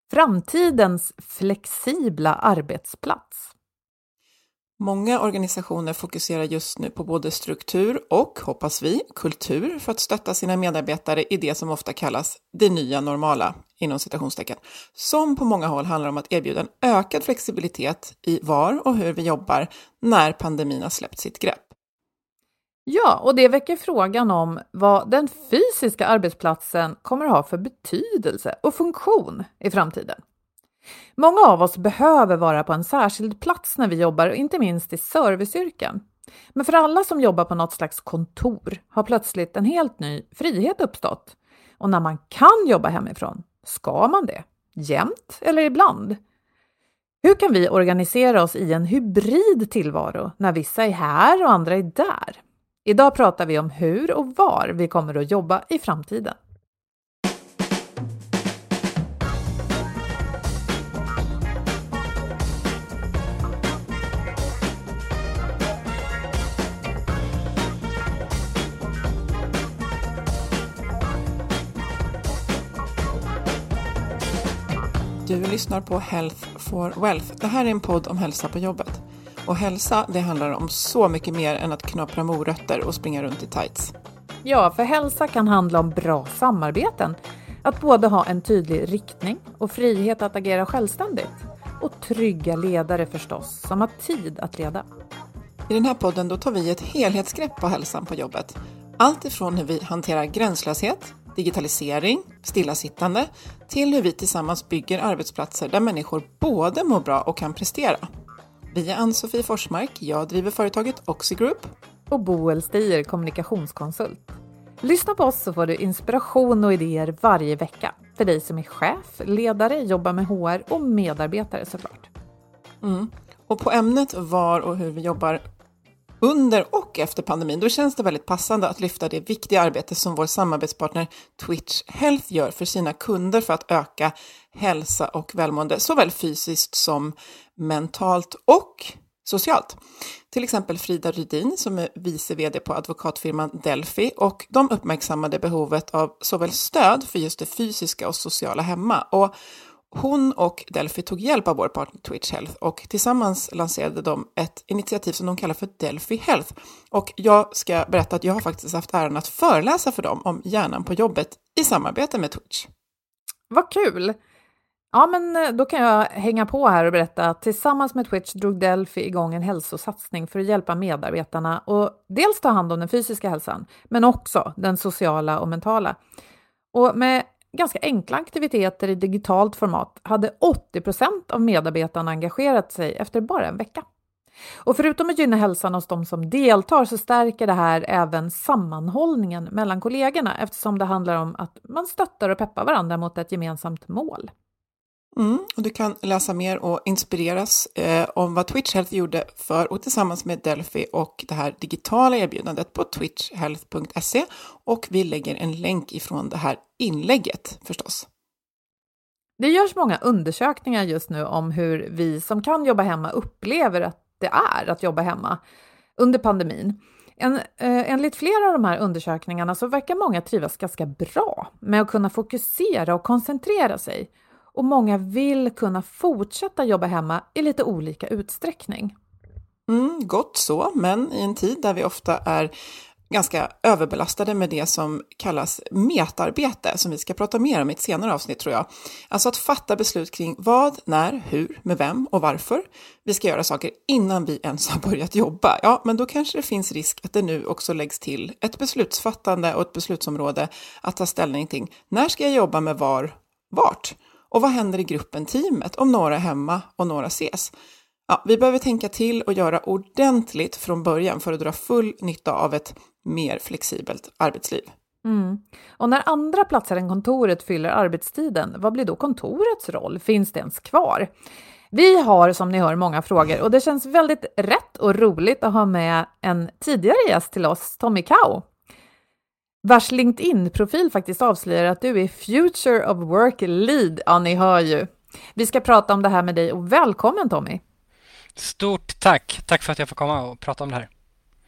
Framtidens flexibla arbetsplats. Många organisationer fokuserar just nu på både struktur och, hoppas vi, kultur för att stötta sina medarbetare i det som ofta kallas det nya normala, inom citationstecken, som på många håll handlar om att erbjuda en ökad flexibilitet i var och hur vi jobbar när pandemin har släppt sitt grepp. Ja, och det väcker frågan om vad den fysiska arbetsplatsen kommer att ha för betydelse och funktion i framtiden. Många av oss behöver vara på en särskild plats när vi jobbar, och inte minst i serviceyrken. Men för alla som jobbar på något slags kontor har plötsligt en helt ny frihet uppstått. Och när man kan jobba hemifrån, ska man det? Jämt eller ibland? Hur kan vi organisera oss i en hybrid tillvaro när vissa är här och andra är där? Idag pratar vi om hur och var vi kommer att jobba i framtiden. Du lyssnar på Health for Wealth. Det här är en podd om hälsa på jobbet. Och hälsa, det handlar om så mycket mer än att knapra morötter och springa runt i tights. Ja, för hälsa kan handla om bra samarbeten. Att både ha en tydlig riktning och frihet att agera självständigt. Och trygga ledare förstås, som har tid att leda. I den här podden då tar vi ett helhetsgrepp på hälsan på jobbet. Allt ifrån hur vi hanterar gränslöshet, digitalisering, stillasittande, till hur vi tillsammans bygger arbetsplatser där människor både mår bra och kan prestera. Vi är Ann-Sofie Forsmark, jag driver företaget Oxigroup. Och Boel Stier, kommunikationskonsult. Lyssna på oss så får du inspiration och idéer varje vecka. För dig som är chef, ledare, jobbar med HR och medarbetare såklart. Och på ämnet var och hur vi jobbar under och efter pandemin, då känns det väldigt passande att lyfta det viktiga arbete som vår samarbetspartner Twitch Health gör för sina kunder för att öka hälsa och välmående, såväl fysiskt som mentalt och socialt. Till exempel Frida Rydin som är vice vd på advokatfirman Delphi, och de uppmärksammade behovet av såväl stöd för just det fysiska och sociala hemma, och hon och Delphi tog hjälp av vår partner Twitch Health, och tillsammans lanserade de ett initiativ som de kallar för Delphi Health. Och jag ska berätta att jag har faktiskt haft äran att föreläsa för dem om hjärnan på jobbet i samarbete med Twitch. Vad kul! Ja, men då kan jag hänga på här och berätta att tillsammans med Twitch drog Delphi igång en hälsosatsning för att hjälpa medarbetarna och dels ta hand om den fysiska hälsan, men också den sociala och mentala. Och med ganska enkla aktiviteter i digitalt format hade 80% av medarbetarna engagerat sig efter bara en vecka. Och förutom att gynna hälsan hos de som deltar så stärker det här även sammanhållningen mellan kollegorna, eftersom det handlar om att man stöttar och peppar varandra mot ett gemensamt mål. Och du kan läsa mer och inspireras om vad Twitch Health gjorde för och tillsammans med Delphi och det här digitala erbjudandet på twitchhealth.se, och vi lägger en länk ifrån det här inlägget förstås. Det görs många undersökningar just nu om hur vi som kan jobba hemma upplever att det är att jobba hemma under pandemin. Enligt flera av de här undersökningarna så verkar många trivas ganska bra med att kunna fokusera och koncentrera sig. Och många vill kunna fortsätta jobba hemma i lite olika utsträckning. Gott så, men i en tid där vi ofta är ganska överbelastade med det som kallas metarbete, som vi ska prata mer om i ett senare avsnitt tror jag. Alltså att fatta beslut kring vad, när, hur, med vem och varför vi ska göra saker innan vi ens har börjat jobba. Ja, men då kanske det finns risk att det nu också läggs till ett beslutsfattande och ett beslutsområde att ta ställning till. När ska jag jobba med vart? Och vad händer i gruppen, teamet, om några är hemma och några ses? Ja, vi behöver tänka till och göra ordentligt från början för att dra full nytta av ett mer flexibelt arbetsliv. Och när andra platser än kontoret fyller arbetstiden, vad blir då kontorets roll? Finns det ens kvar? Vi har som ni hör många frågor och det känns väldigt rätt och roligt att ha med en tidigare gäst till oss, Tommy Kau. Vars LinkedIn-profil faktiskt avslöjar att du är Future of Work Lead. Ja, ni hör ju. Vi ska prata om det här med dig och välkommen Tommy. Stort tack. Tack för att jag får komma och prata om det här.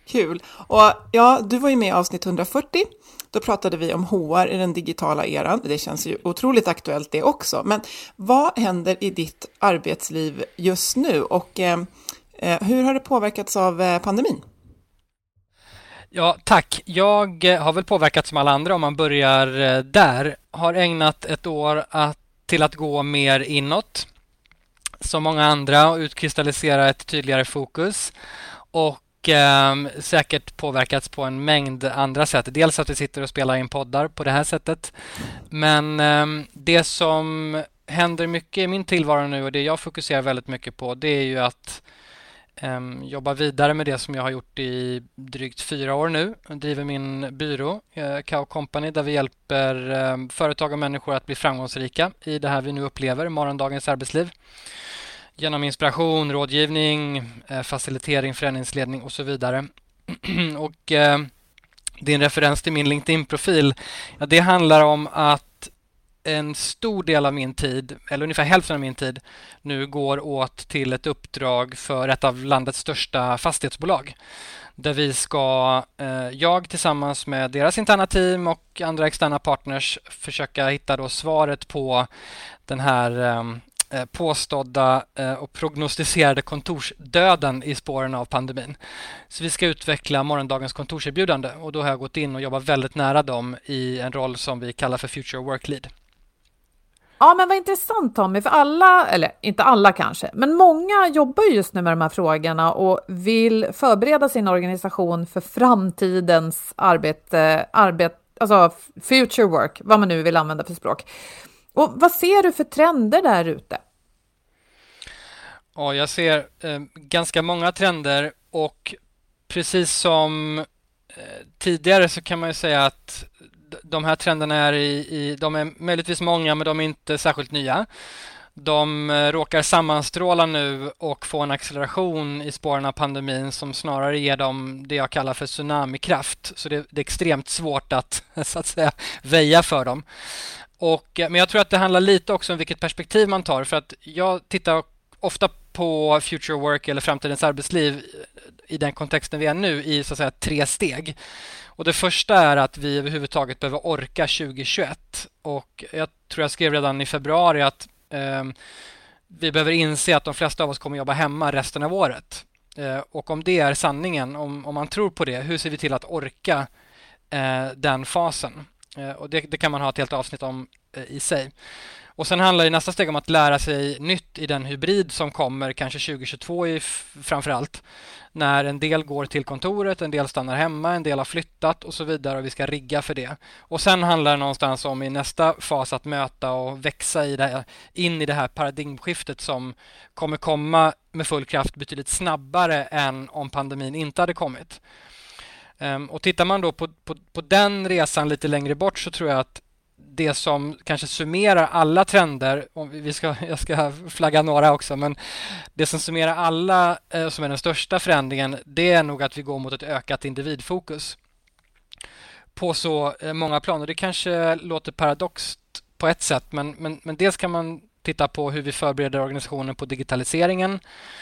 Kul. Och ja, du var ju med i avsnitt 140. Då pratade vi om HR i den digitala eran. Det känns ju otroligt aktuellt det också. Men vad händer i ditt arbetsliv just nu och hur har det påverkats av pandemin? Ja, tack. Jag har väl påverkats som alla andra om man börjar där. Har ägnat ett år till att gå mer inåt som många andra och utkristallisera ett tydligare fokus. Och säkert påverkats på en mängd andra sätt. Dels att vi sitter och spelar in poddar på det här sättet. Men det som händer mycket i min tillvaro nu och det jag fokuserar väldigt mycket på, det är ju att jobba vidare med det som jag har gjort i drygt 4 år nu. Jag driver min byrå, Kao Company, där vi hjälper företag och människor att bli framgångsrika i det här vi nu upplever, morgondagens arbetsliv. Genom inspiration, rådgivning, facilitering, förändringsledning och så vidare. Och din referens till min LinkedIn-profil, ja, det handlar om att en stor del av min tid, eller ungefär hälften av min tid, nu går åt till ett uppdrag för ett av landets största fastighetsbolag. Där vi ska, jag tillsammans med deras interna team och andra externa partners försöka hitta då svaret på den här påstådda och prognostiserade kontorsdöden i spåren av pandemin. Så vi ska utveckla morgondagens kontorserbjudande och då har jag gått in och jobbat väldigt nära dem i en roll som vi kallar för Future Work Lead. Ja, men vad intressant Tommy, för alla, eller inte alla kanske, men många jobbar just nu med de här frågorna och vill förbereda sin organisation för framtidens arbete, alltså future work, vad man nu vill använda för språk. Och vad ser du för trender där ute? Ja, jag ser ganska många trender och precis som tidigare så kan man ju säga att de här trenderna är de är möjligtvis många men de är inte särskilt nya. De råkar sammanstråla nu och få en acceleration i spåren av pandemin som snarare ger dem det jag kallar för tsunamikraft. Så det är extremt svårt att, så att säga, väja för dem. Men jag tror att det handlar lite också om vilket perspektiv man tar. För att jag tittar ofta på future work eller framtidens arbetsliv i den kontexten vi är nu i så att säga 3 steg. Och det första är att vi överhuvudtaget behöver orka 2021. Och jag tror jag skrev redan i februari att vi behöver inse att de flesta av oss kommer jobba hemma resten av året. Och om det är sanningen, om man tror på det, hur ser vi till att orka den fasen? Och det kan man ha ett helt avsnitt om i sig. Och sen handlar det i nästa steg om att lära sig nytt i den hybrid som kommer kanske 2022 framförallt. När en del går till kontoret, en del stannar hemma, en del har flyttat och så vidare och vi ska rigga för det. Och sen handlar det någonstans om i nästa fas att möta och växa in i det här paradigmskiftet som kommer komma med full kraft betydligt snabbare än om pandemin inte hade kommit. Och tittar man då på den resan lite längre bort så tror jag att det som kanske summerar alla trender, jag ska flagga några också, men det som summerar alla som är den största förändringen, det är nog att vi går mot ett ökat individfokus på så många planer. Det kanske låter paradoxt på ett sätt, men dels kan man titta på hur vi förbereder organisationen på digitaliseringen,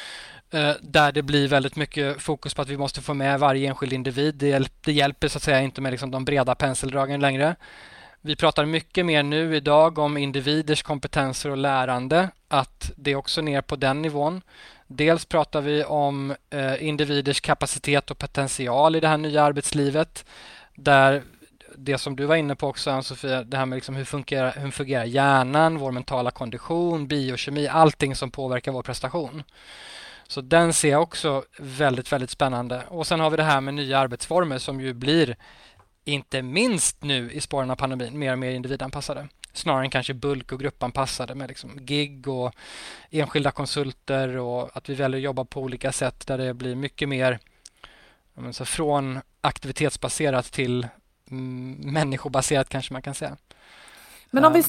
där det blir väldigt mycket fokus på att vi måste få med varje enskild individ. Det hjälper så att säga inte med liksom de breda penseldragen längre. Vi pratar mycket mer nu idag om individers kompetenser och lärande, att det är också ner på den nivån. Dels pratar vi om individers kapacitet och potential i det här nya arbetslivet, där det som du var inne på också, Ann-Sofia, det här med liksom hur fungerar hjärnan, vår mentala kondition, biokemi, allting som påverkar vår prestation. Så den ser jag också väldigt, väldigt spännande. Och sen har vi det här med nya arbetsformer som ju blir, inte minst nu i spåren av pandemin, mer och mer individanpassade. Snarare än kanske bulk- och gruppanpassade med liksom gig och enskilda konsulter och att vi väljer att jobba på olika sätt där det blir mycket mer så från aktivitetsbaserat till människobaserat kanske man kan säga. Men om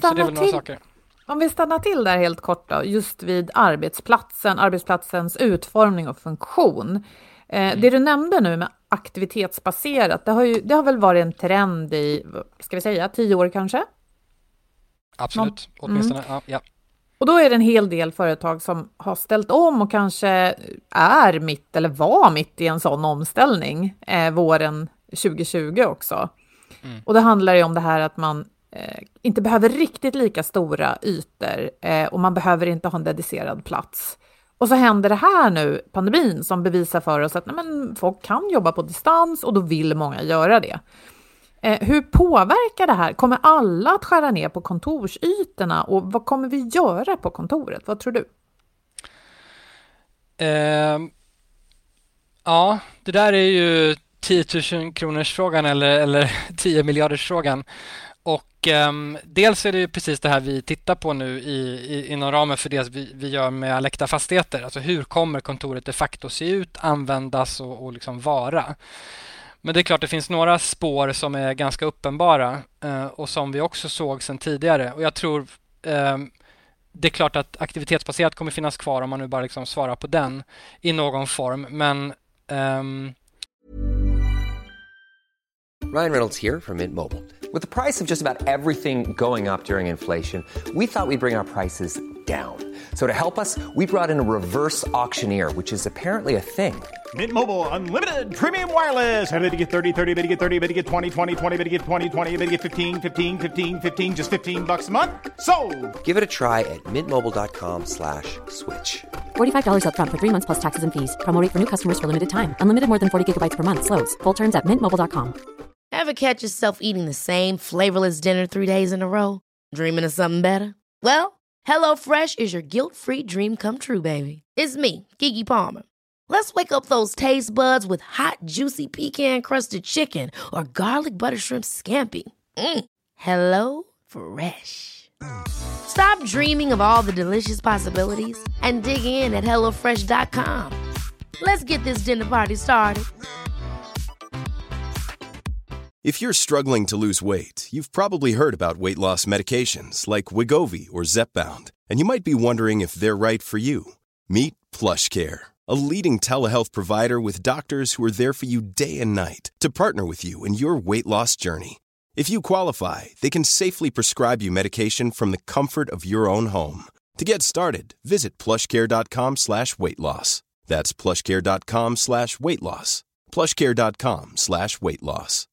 vi stannar till där helt kort då, just vid arbetsplatsens utformning och funktion. Det du nämnde nu med aktivitetsbaserat, det har väl varit en trend i, ska vi säga, 10 år kanske? Absolut, åtminstone, ja. Och då är det en hel del företag som har ställt om och kanske är mitt eller var mitt i en sån omställning våren 2020 också. Och det handlar ju om det här att man inte behöver riktigt lika stora ytor och man behöver inte ha en dedicerad plats. Och så händer det här nu, pandemin, som bevisar för oss att folk kan jobba på distans och då vill många göra det. Hur påverkar det här? Kommer alla att skära ner på kontorsytorna och vad kommer vi göra på kontoret? Vad tror du? Ja, det där är ju 10 000 kronors frågan eller 10 miljarders frågan. Och dels är det ju precis det här vi tittar på nu inom ramen för det vi gör med Alecta Fastigheter. Alltså hur kommer kontoret de facto se ut, användas och liksom vara. Men det är klart det finns några spår som är ganska uppenbara och som vi också såg sedan tidigare. Och jag tror det är klart att aktivitetsbaserat kommer finnas kvar om man nu bara liksom svarar på den i någon form. Men Ryan Reynolds here from Mint Mobile. With the price of just about everything going up during inflation, we thought we'd bring our prices down. So to help us, we brought in a reverse auctioneer, which is apparently a thing. Mint Mobile Unlimited Premium Wireless. How to get 30, 30, bit to get 30, bit to get 20, 20, 20, bit to get 20, 20, bit to get 15, 15, 15, 15, just $15 a month? Sold! Give it a try at mintmobile.com/switch. $45 up front for 3 months plus taxes and fees. Promo rate for new customers for limited time. Unlimited more than 40 gigabytes per month. Slows full terms at mintmobile.com. Ever catch yourself eating the same flavorless dinner 3 days in a row? Dreaming of something better? Well, HelloFresh is your guilt-free dream come true, baby. It's me, Keke Palmer. Let's wake up those taste buds with hot, juicy pecan-crusted chicken or garlic butter shrimp scampi. Hello Fresh. Stop dreaming of all the delicious possibilities and dig in at HelloFresh.com. Let's get this dinner party started. If you're struggling to lose weight, you've probably heard about weight loss medications like Wegovy or Zepbound, and you might be wondering if they're right for you. Meet PlushCare, a leading telehealth provider with doctors who are there for you day and night to partner with you in your weight loss journey. If you qualify, they can safely prescribe you medication from the comfort of your own home. To get started, visit plushcare.com/weightloss. That's plushcare.com/weightloss. plushcare.com/weightloss.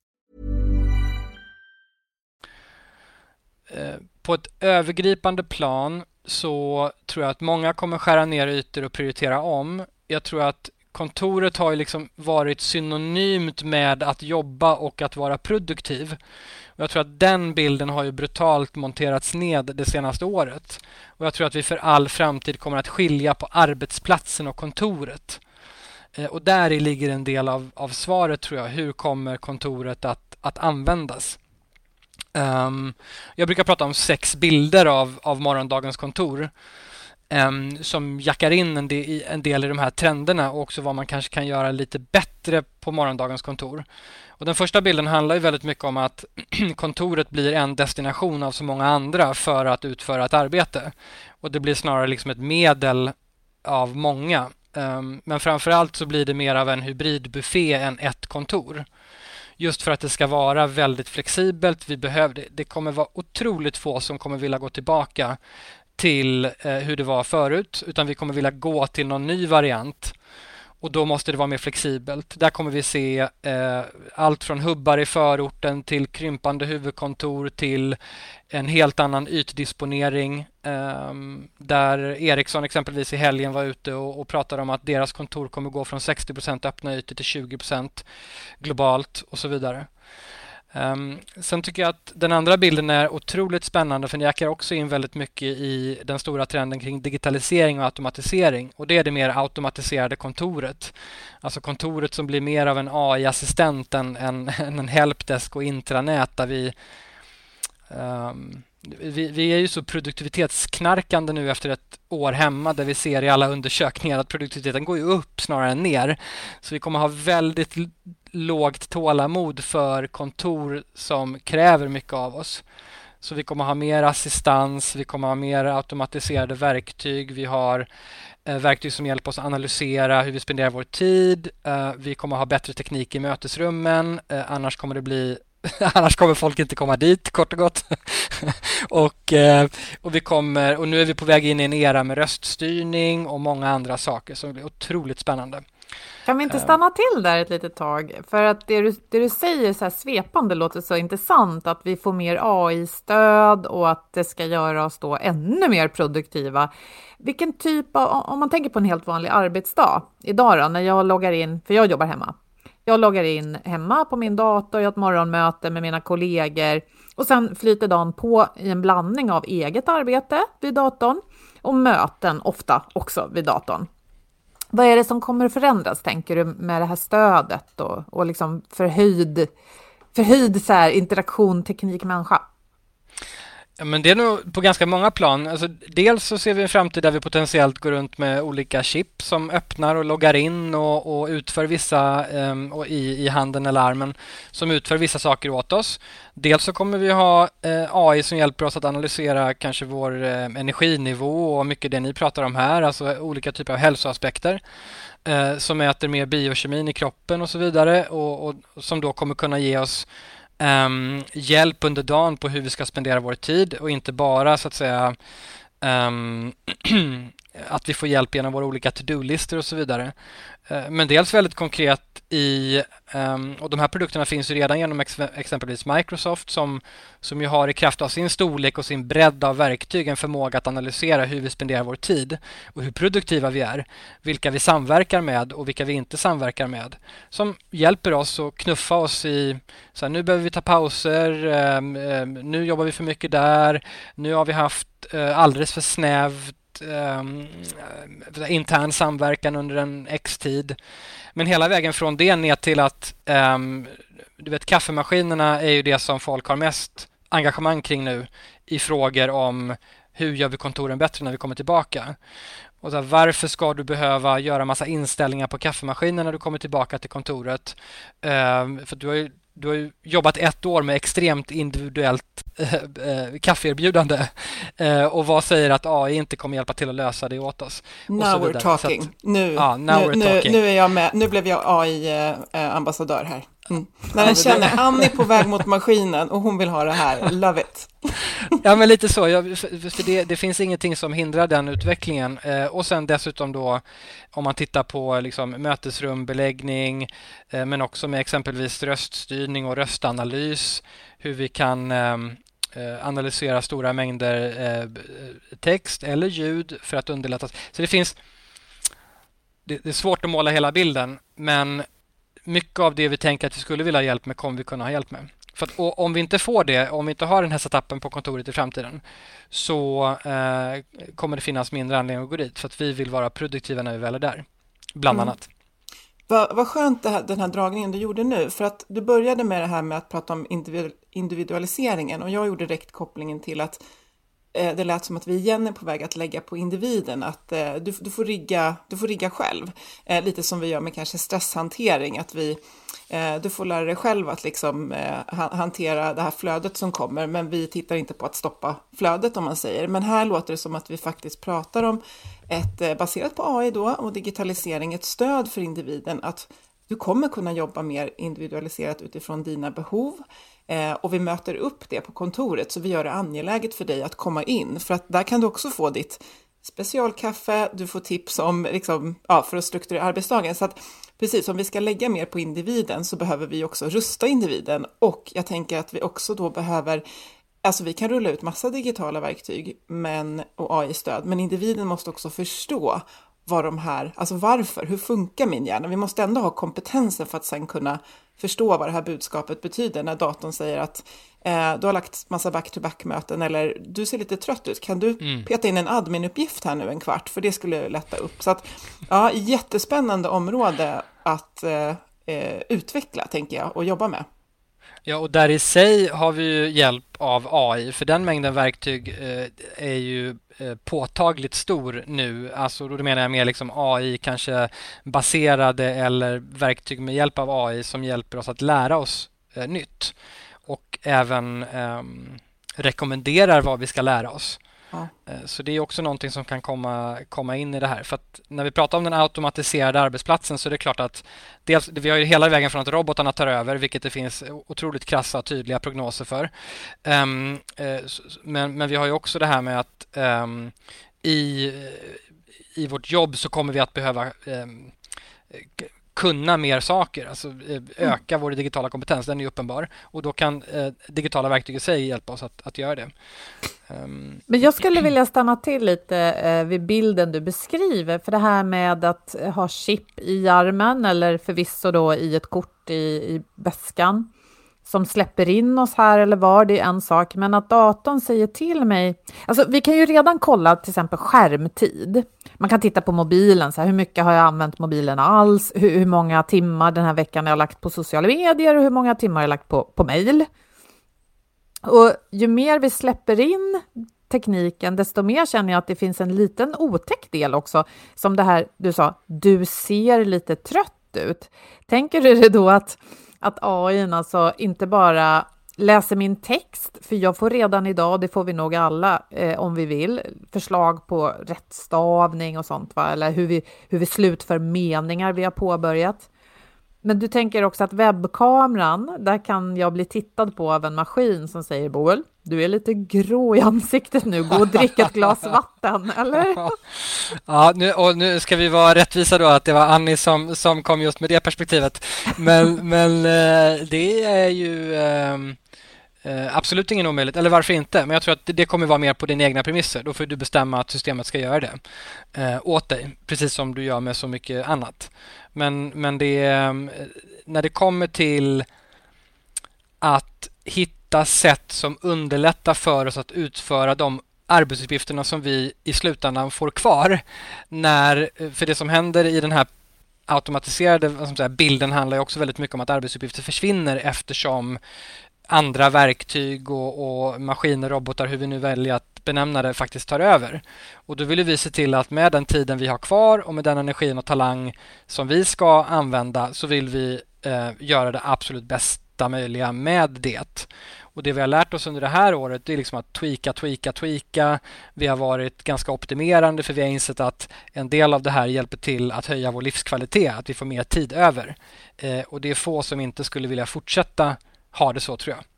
På ett övergripande plan så tror jag att många kommer skära ner ytor och prioritera om. Jag tror att kontoret har ju liksom varit synonymt med att jobba och att vara produktiv. Och jag tror att den bilden har ju brutalt monterats ned det senaste året. Och jag tror att vi för all framtid kommer att skilja på arbetsplatsen och kontoret. Och där ligger en del av svaret, tror jag. Hur kommer kontoret att användas? Jag brukar prata om 6 bilder av morgondagens kontor som jackar in en del i de här trenderna och också vad man kanske kan göra lite bättre på morgondagens kontor. Och den första bilden handlar ju väldigt mycket om att kontoret blir en destination av så många andra för att utföra ett arbete. Och det blir snarare liksom ett medel av många. Men framförallt så blir det mer av en hybridbuffé än ett kontor. Just för att det ska vara väldigt flexibelt. Det kommer vara otroligt få som kommer vilja gå tillbaka till hur det var förut. Utan vi kommer vilja gå till någon ny variant. Och då måste det vara mer flexibelt. Där kommer vi se allt från hubbar i förorten till krympande huvudkontor till en helt annan ytdisponering. Där Ericsson exempelvis i helgen var ute och pratade om att deras kontor kommer gå från 60% öppna ytor till 20% globalt och så vidare. Sen tycker jag att den andra bilden är otroligt spännande, för den jackar också in väldigt mycket i den stora trenden kring digitalisering och automatisering. Och det är det mer automatiserade kontoret. Alltså kontoret som blir mer av en AI-assistent än en helpdesk och intranät där vi är ju så produktivitetsknarkande nu efter ett år hemma, där vi ser i alla undersökningar att produktiviteten går ju upp snarare än ner. Så vi kommer ha väldigt lågt tålamod för kontor som kräver mycket av oss. Så vi kommer ha mer assistans, vi kommer ha mer automatiserade verktyg, vi har verktyg som hjälper oss att analysera hur vi spenderar vår tid, vi kommer ha bättre teknik i mötesrummen, annars kommer det bli Annars kommer folk inte komma dit, kort och gott. och nu är vi på väg in i en era med röststyrning och många andra saker som blir otroligt spännande. Kan vi inte stanna till där ett litet tag? För att det du säger så här svepande låter så intressant, att vi får mer AI-stöd och att det ska göra oss då ännu mer produktiva. Vilken typ av, om man tänker på en helt vanlig arbetsdag idag då, när jag loggar in, för jag jobbar hemma. Jag loggar in hemma på min dator, jag har ett morgonmöte med mina kollegor och sen flyter dagen på i en blandning av eget arbete vid datorn och möten ofta också vid datorn. Vad är det som kommer att förändras, tänker du, med det här stödet och liksom förhöjd så här interaktion teknik-människa? Ja, men det är nog på ganska många plan. Alltså, dels så ser vi en framtid där vi potentiellt går runt med olika chip som öppnar och loggar in och utför vissa i handen eller armen som utför vissa saker åt oss. Dels så kommer vi ha AI som hjälper oss att analysera kanske vår energinivå och mycket det ni pratar om här, alltså olika typer av hälsoaspekter som mäter mer biokemin i kroppen och så vidare och som då kommer kunna ge oss hjälp under dagen på hur vi ska spendera vår tid och inte bara så att säga att vi får hjälp genom våra olika to-do-listor och så vidare. Men dels väldigt konkret och de här produkterna finns ju redan genom exempelvis Microsoft som ju har i kraft av sin storlek och sin bredd av verktyg en förmåga att analysera hur vi spenderar vår tid och hur produktiva vi är, vilka vi samverkar med och vilka vi inte samverkar med, som hjälper oss att knuffa oss i så här, nu behöver vi ta pauser, nu jobbar vi för mycket där, nu har vi haft alldeles för snävt intern samverkan under en X-tid. Men hela vägen från det ner till att du vet, kaffemaskinerna är ju det som folk har mest engagemang kring nu i frågor om hur gör vi kontoren bättre när vi kommer tillbaka. Och så här, varför ska du behöva göra massa inställningar på kaffemaskinen när du kommer tillbaka till kontoret? För du har ju jobbat 1 år med extremt individuellt kaffeerbjudande. Och vad säger att AI inte kommer hjälpa till att lösa det åt oss? Now we're talking. Nu är jag med. Nu blev jag AI-ambassadör här. När den känner Annie är på väg mot maskinen och hon vill ha det här. Love it. Ja, men lite så. För det finns ingenting som hindrar den utvecklingen. Och sen dessutom då, om man tittar på liksom mötesrumbeläggning, men också med exempelvis röststyrning och röstanalys, hur vi kan analysera stora mängder text eller ljud för att underlätta. Så det är svårt att måla hela bilden, men mycket av det vi tänker att vi skulle vilja ha hjälp med kommer vi kunna ha hjälp med. För att, om vi inte får det, om vi inte har den här setupen på kontoret i framtiden, så kommer det finnas mindre anledning att gå dit, för att vi vill vara produktiva när vi väl är där, bland annat. Vad skönt den här dragningen du gjorde nu, för att du började med det här med att prata om individualiseringen, och jag gjorde direkt kopplingen till att det lät som att vi igen är på väg att lägga på individen, att du får rigga själv, lite som vi gör med kanske stresshantering, att du får lära dig själv att liksom hantera det här flödet som kommer, men vi tittar inte på att stoppa flödet, om man säger. Men här låter det som att vi faktiskt pratar om ett, baserat på AI då och digitalisering, ett stöd för individen, att du kommer kunna jobba mer individualiserat utifrån dina behov. Och vi möter upp det på kontoret, så vi gör det angeläget för dig att komma in. För att där kan du också få ditt specialkaffe, du får tips om liksom, för att strukturera arbetsdagen. Så att precis, om vi ska lägga mer på individen så behöver vi också rusta individen. Och jag tänker att vi också då behöver, alltså vi kan rulla ut massa digitala verktyg och AI-stöd, men individen måste också förstå vad de här, alltså varför, hur funkar min hjärna? Vi måste ändå ha kompetensen för att sen kunna förstå vad det här budskapet betyder när datorn säger att du har lagt massa back-to-back-möten, eller du ser lite trött ut, kan du peta in en admin-uppgift här nu en kvart, för det skulle lätta upp. Så att, ja, jättespännande område att utveckla, tänker jag, och jobba med. Ja, och där i sig har vi ju hjälp av AI, för den mängden verktyg är ju påtagligt stor nu. Alltså då menar jag mer liksom AI kanske baserade, eller verktyg med hjälp av AI som hjälper oss att lära oss nytt. Och även rekommenderar vad vi ska lära oss. Ja. Så det är också någonting som kan komma in i det här. För att när vi pratar om den automatiserade arbetsplatsen så är det klart att dels, vi har ju hela vägen från att robotarna tar över, vilket det finns otroligt krassa och tydliga prognoser för. Men vi har ju också det här med att i vårt jobb så kommer vi att behöva kunna mer saker, alltså öka vår digitala kompetens, den är uppenbar. Och då kan digitala verktyg i sig hjälpa oss att göra det. Men jag skulle vilja stanna till lite vid bilden du beskriver, för det här med att ha chip i armen eller förvisso då i ett kort i väskan som släpper in oss här eller var, det är en sak, men att datorn säger till mig, alltså vi kan ju redan kolla till exempel skärmtid. Man kan titta på mobilen, så här, hur mycket har jag använt mobilen alls, hur många timmar den här veckan har jag lagt på sociala medier och hur många timmar har jag lagt på mejl. Och ju mer vi släpper in tekniken, desto mer känner jag att det finns en liten otäck del också, som det här du sa, du ser lite trött ut. Tänker du det då att AI alltså inte bara läser min text, för jag får redan idag, det får vi nog alla om vi vill, förslag på rättstavning och sånt, va? Eller hur vi slutför meningar vi har påbörjat. Men du tänker också att webbkameran, där kan jag bli tittad på av en maskin som säger, Boel, du är lite grå i ansiktet nu, gå och drick ett glas vatten, eller? Ja, nu ska vi vara rättvisa då att det var Annie som kom just med det perspektivet. Men det är ju absolut ingen omöjligt, eller varför inte? Men jag tror att det kommer vara mer på dina egna premisser. Då får du bestämma att systemet ska göra det åt dig, precis som du gör med så mycket annat. Men det, när det kommer till att hitta sätt som underlättar för oss att utföra de arbetsuppgifterna som vi i slutändan får kvar, för det som händer i den här automatiserade bilden handlar ju också väldigt mycket om att arbetsuppgifter försvinner eftersom andra verktyg och maskiner, robotar, hur vi nu väljer att benämna det, faktiskt tar över. Och då vill vi se till att med den tiden vi har kvar och med den energin och talang som vi ska använda, så vill vi göra det absolut bästa möjliga med det. Och det vi har lärt oss under det här året, det är liksom att tweaka. Vi har varit ganska optimerande, för vi har insett att en del av det här hjälper till att höja vår livskvalitet, att vi får mer tid över. Och det är få som inte skulle vilja fortsätta ha det så, tror jag.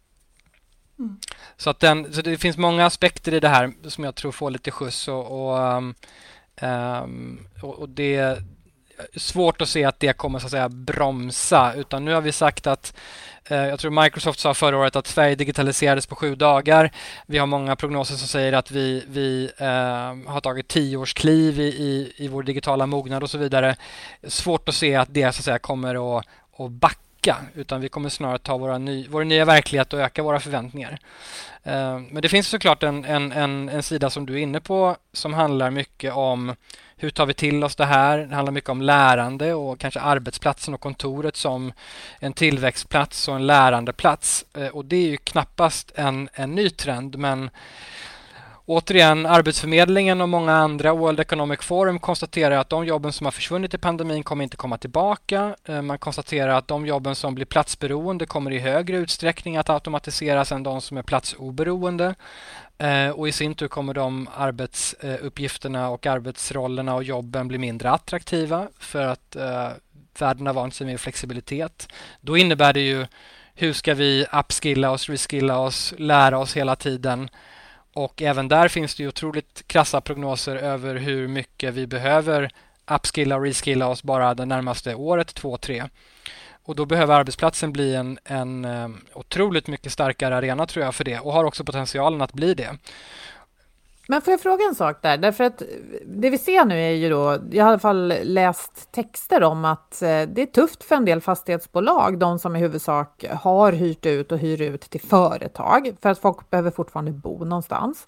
Så det finns många aspekter i det här som jag tror får lite skjuts och det är svårt att se att det kommer så att säga bromsa, utan nu har vi sagt att jag tror Microsoft sa förra året att Sverige digitaliserades på 7 dagar. Vi har många prognoser som säger att vi har tagit 10-årskliv i vår digitala mognad och så vidare. Svårt att se att det så att säga kommer att backa, utan vi kommer snarare ta vår nya verklighet och öka våra förväntningar. Men det finns såklart en sida som du är inne på som handlar mycket om hur tar vi till oss det här. Det handlar mycket om lärande och kanske arbetsplatsen och kontoret som en tillväxtplats och en lärandeplats. Och det är ju knappast en ny trend, men återigen, Arbetsförmedlingen och många andra, World Economic Forum, konstaterar att de jobben som har försvunnit i pandemin kommer inte komma tillbaka. Man konstaterar att de jobben som blir platsberoende kommer i högre utsträckning att automatiseras än de som är platsoberoende. Och i sin tur kommer de arbetsuppgifterna och arbetsrollerna och jobben bli mindre attraktiva för att världen har vant sig med flexibilitet. Då innebär det ju, hur ska vi upskilla oss, reskilla oss, lära oss hela tiden? Och även där finns det ju otroligt krassa prognoser över hur mycket vi behöver upskilla och reskilla oss bara det närmaste året, 2, 3. Och då behöver arbetsplatsen bli en otroligt mycket starkare arena, tror jag, för det. Och har också potentialen att bli det. Men får jag fråga en sak där? Därför att det vi ser nu är ju då, jag har i alla fall läst texter om att det är tufft för en del fastighetsbolag, de som i huvudsak har hyrt ut och hyr ut till företag, för att folk behöver fortfarande bo någonstans.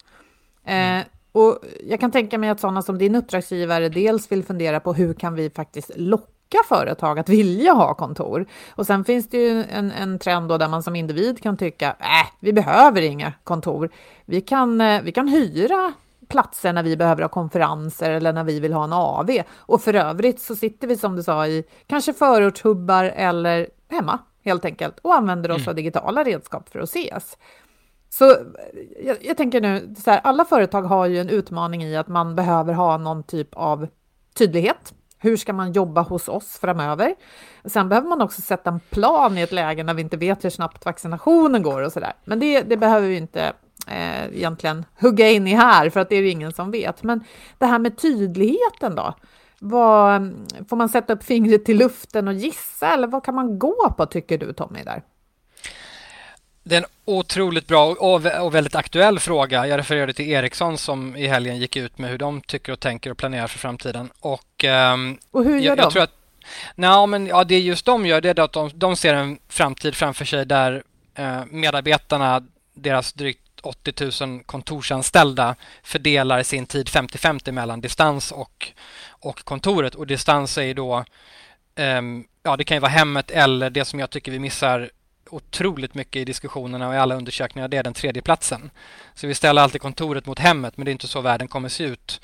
Och jag kan tänka mig att sådana som din uppdragsgivare dels vill fundera på hur kan vi faktiskt locka företag att vilja ha kontor. Och sen finns det ju en trend då där man som individ kan tycka vi behöver inga kontor. Vi kan hyra platser när vi behöver ha konferenser eller när vi vill ha en AV. Och för övrigt så sitter vi, som du sa, i kanske förortshubbar eller hemma helt enkelt och använder oss av digitala redskap för att ses. Så jag tänker nu, så här, alla företag har ju en utmaning i att man behöver ha någon typ av tydlighet. Hur ska man jobba hos oss framöver? Sen behöver man också sätta en plan i ett läge när vi inte vet hur snabbt vaccinationen går och sådär. Men det behöver vi inte egentligen hugga in i här, för att det är det ingen som vet. Men det här med tydligheten då? Får man sätta upp fingret till luften och gissa, eller vad kan man gå på, tycker du, Tommy, där? Det är en otroligt bra och väldigt aktuell fråga. Jag refererade till Ericsson som i helgen gick ut med hur de tycker och tänker och planerar för framtiden. Och hur gör de? Jag tror att, det just de gör, det är att de ser en framtid framför sig där medarbetarna, deras drygt 80 000 kontorsanställda, fördelar sin tid 50-50 mellan distans och kontoret. Och distans är ju då, det kan ju vara hemmet, eller det som jag tycker vi missar otroligt mycket i diskussionerna och i alla undersökningar, det är den tredje platsen. Så vi ställer alltid kontoret mot hemmet, men det är inte så världen kommer se ut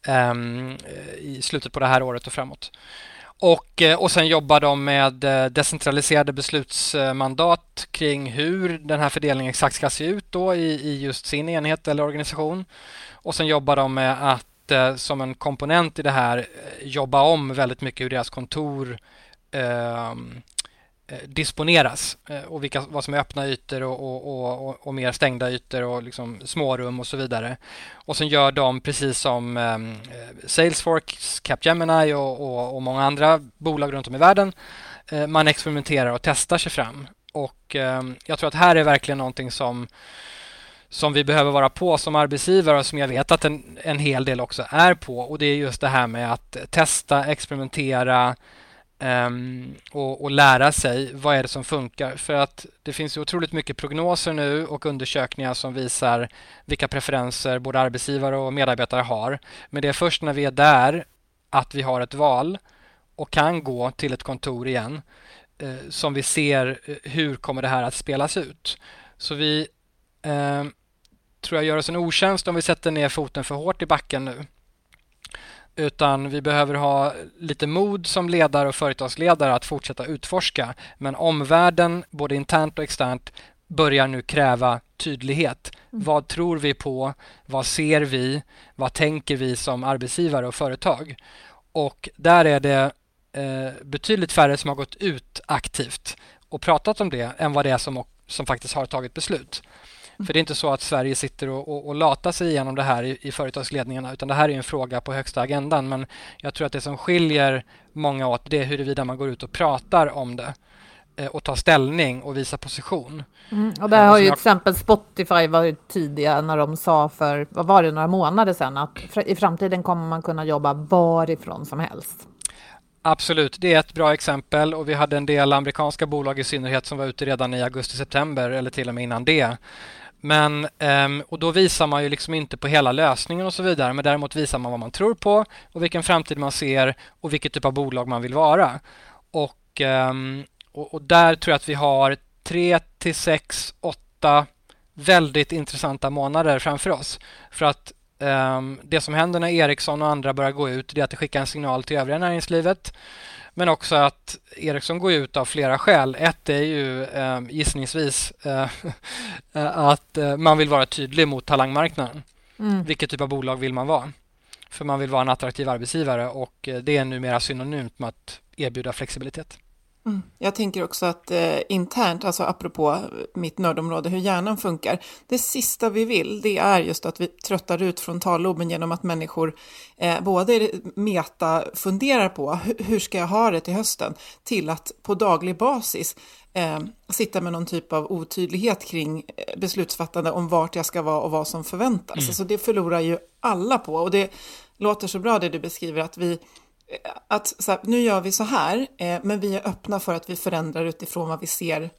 i slutet på det här året och framåt. Och sen jobbar de med decentraliserade beslutsmandat kring hur den här fördelningen exakt ska se ut då i just sin enhet eller organisation. Och sen jobbar de med att som en komponent i det här jobba om väldigt mycket hur deras kontor disponeras och vad som är öppna ytor och mer stängda ytor och liksom smårum och så vidare. Och sen gör de precis som Salesforce, Capgemini och många andra bolag runt om i världen. Man experimenterar och testar sig fram. Och jag tror att här är verkligen någonting som vi behöver vara på som arbetsgivare och som jag vet att en hel del också är på. Och det är just det här med att testa, experimentera och lära sig vad är det som funkar. För att det finns ju otroligt mycket prognoser nu och undersökningar som visar vilka preferenser både arbetsgivare och medarbetare har. Men det är först när vi är där att vi har ett val och kan gå till ett kontor igen som vi ser hur kommer det här att spelas ut. Så vi tror jag gör oss en otjänst om vi sätter ner foten för hårt i backen nu. Utan vi behöver ha lite mod som ledare och företagsledare att fortsätta utforska. Men omvärlden, både internt och externt, börjar nu kräva tydlighet. Vad tror vi på? Vad ser vi? Vad tänker vi som arbetsgivare och företag? Och där är det betydligt färre som har gått ut aktivt och pratat om det än vad det är som faktiskt har tagit beslut. För det är inte så att Sverige sitter och latar sig igenom det här i företagsledningarna, utan det här är en fråga på högsta agendan. Men jag tror att det som skiljer många åt, det är huruvida man går ut och pratar om det och tar ställning och visar position. Och där har ju till exempel Spotify varit tidiga när de sa för, vad var det, några månader sedan, att i framtiden kommer man kunna jobba varifrån som helst. Absolut, det är ett bra exempel och vi hade en del amerikanska bolag i synnerhet som var ute redan i augusti-september eller till och med innan det. Men, och då visar man ju liksom inte på hela lösningen och så vidare, men däremot visar man vad man tror på och vilken framtid man ser och vilket typ av bolag man vill vara. Och där tror jag att vi har 3 till 6, 8 väldigt intressanta månader framför oss. För att det som händer när Ericsson och andra börjar gå ut, det är att det skickar en signal till övriga näringslivet. Men också att Ericsson går ut av flera skäl. Ett är ju gissningsvis att man vill vara tydlig mot talangmarknaden. Vilket typ av bolag vill man vara? För man vill vara en attraktiv arbetsgivare och det är numera synonymt med att erbjuda flexibilitet. Jag tänker också att internt, alltså apropå mitt nördområde, hur hjärnan funkar, det sista vi vill, det är just att vi tröttar ut frontalloben genom att människor både funderar på hur ska jag ha det till hösten, till att på daglig basis sitta med någon typ av otydlighet kring beslutsfattande om vart jag ska vara och vad som förväntas. Alltså det förlorar ju alla på, och det låter så bra det du beskriver, att så här, nu gör vi så här, men vi är öppna för att vi förändrar utifrån vad vi ser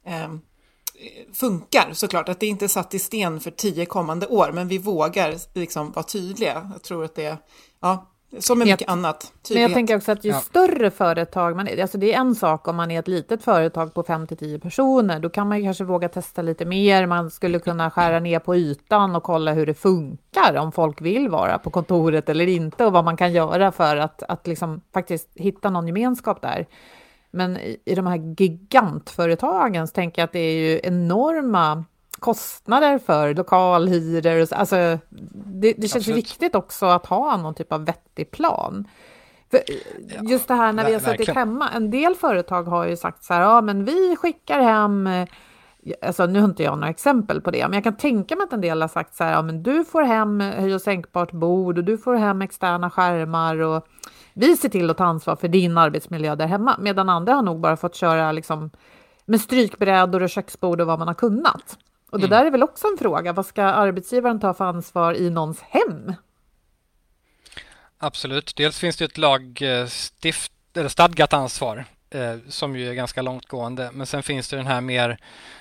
funkar. Såklart att det inte är satt i sten för 10 kommande år, men vi vågar liksom vara tydliga. Jag tror att det är, som med mycket annat, tydlighet. Men jag tänker också att ju större företag man är, alltså det är en sak om man är ett litet företag på 5-10 personer, då kan man ju kanske våga testa lite mer, man skulle kunna skära ner på ytan och kolla hur det funkar, om folk vill vara på kontoret eller inte, och vad man kan göra för att liksom faktiskt hitta någon gemenskap där. Men i de här gigantföretagen så tänker jag att det är ju enorma kostnader för lokalhyror. Alltså, det känns ju Absolut. viktigt också att ha någon typ av vettig plan. För just det här när vi har suttit verkligen. hemma, en del företag har ju sagt så här, ja men vi skickar hem, alltså nu har inte jag några exempel på det, men jag kan tänka mig att en del har sagt så här, ja men du får hem höj- och sänkbart bord och du får hem externa skärmar och vi ser till att ta ansvar för din arbetsmiljö där hemma, medan andra har nog bara fått köra liksom med strykbrädor och köksbord och vad man har kunnat. Och det där är väl också en fråga, vad ska arbetsgivaren ta för ansvar i någons hem? Absolut. Dels finns det ett stadgat ansvar som ju är ganska långtgående. Men sen finns det den här mer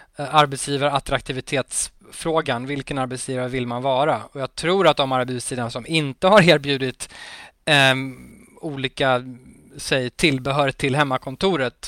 arbetsgivarattraktivitetsfrågan. Vilken arbetsgivare vill man vara? Och jag tror att de arbetsgivare som inte har erbjudit olika tillbehör till hemmakontoret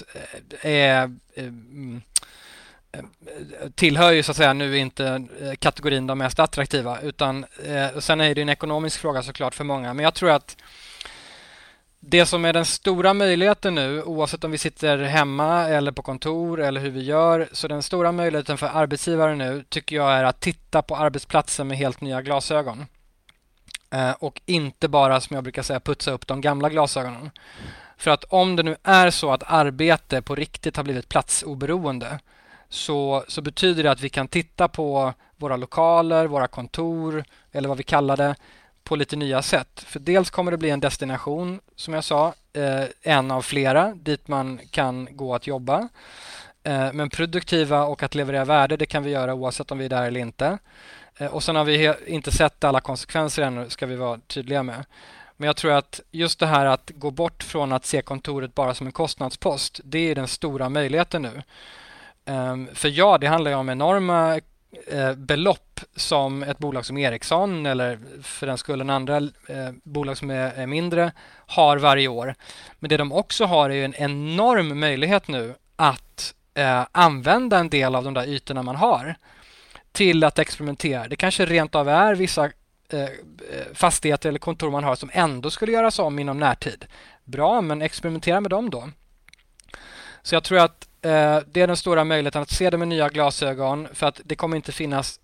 tillhör ju så att säga nu inte kategorin de mest attraktiva, utan sen är det en ekonomisk fråga såklart för många. Men jag tror att det som är den stora möjligheten nu, oavsett om vi sitter hemma eller på kontor eller hur vi gör, så den stora möjligheten för arbetsgivare nu tycker jag är att titta på arbetsplatsen med helt nya glasögon. Och inte bara, som jag brukar säga, putsa upp de gamla glasögonen. För att om det nu är så att arbete på riktigt har blivit platsoberoende, så betyder det att vi kan titta på våra lokaler, våra kontor eller vad vi kallar det på lite nya sätt. För dels kommer det bli en destination, som jag sa, en av flera dit man kan gå att jobba. Men produktiva och att leverera värde, det kan vi göra oavsett om vi är där eller inte. Och sen har vi inte sett alla konsekvenser ännu, ska vi vara tydliga med. Men jag tror att just det här att gå bort från att se kontoret bara som en kostnadspost, det är den stora möjligheten nu. För ja, det handlar ju om enorma belopp som ett bolag som Ericsson eller för den skullen andra bolag som är mindre har varje år. Men det de också har är ju en enorm möjlighet nu att använda en del av de där ytorna man har till att experimentera. Det kanske rent av är vissa fastigheter eller kontor man har som ändå skulle göras om inom närtid. Bra, men experimentera med dem då. Så jag tror att det är den stora möjligheten att se det med nya glasögon, för att det kommer inte finnas